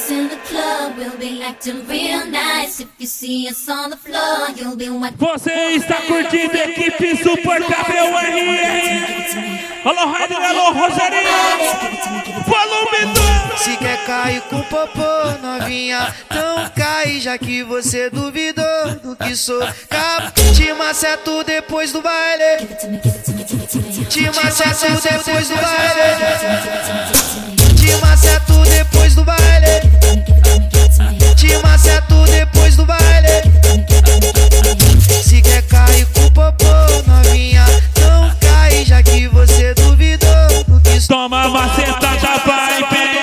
us in the club, we'll be acting real nice. If you see us on the floor, you'll be what. Você está curtindo a equipe insuportável RR. Alô, Raiden, alô, Rogerinho. Volume 2. Se quer cair com popô, novinha, então cai, já que você duvidou do que sou. Te maceto depois do baile. Te maceto depois do baile. Te maceto depois do baile. Te maceto depois do baile. Se quer cair com popô, novinha, então cai, já que você duvidou do que sou. Toma macetada, vai,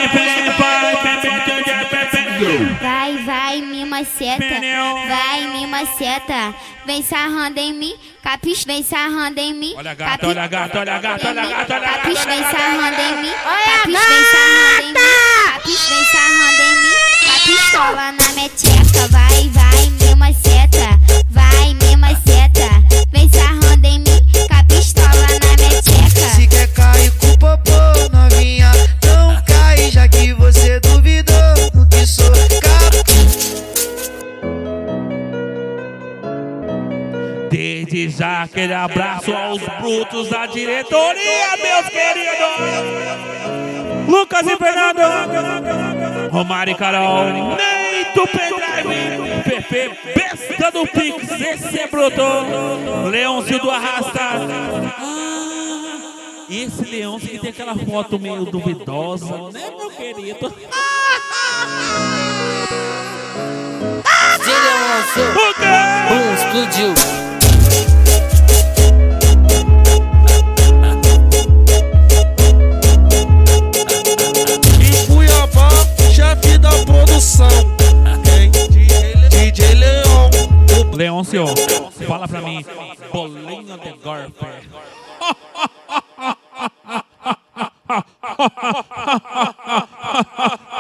Vai, me maceta, vai, me maceta. Vem sarrando em mim, capiche, vem sarrando em mim. Olha a gata, olha a gata, olha a gata, olha a gata, olha a gata. Capiche, vem sarrando em mim, capiche, vem sarrando em mim. Capiche, vem sarrando em mim, capistola na meteca. Vai, me maceta, vai, me maceta. Vem sarrando em mim, capistola na meteca. Se quer cair com popô, novinha, não cai, já que você duvidou do que sou. Desde já aquele abraço aos brutos da diretoria, meus queridos. Lucas e Fernando, Romário e Carol, Neito Pendrive, Pepe, besta do Pix, esse é bruto. Leôncio do Arrasta. Esse Leôncio que tem aquela foto meio duvidosa, né, meu querido? O quê? Explodiu. Em Cuiabá, chefe da produção, DJ Leão. Leôncio, fala pra mim, bolinho de golpe.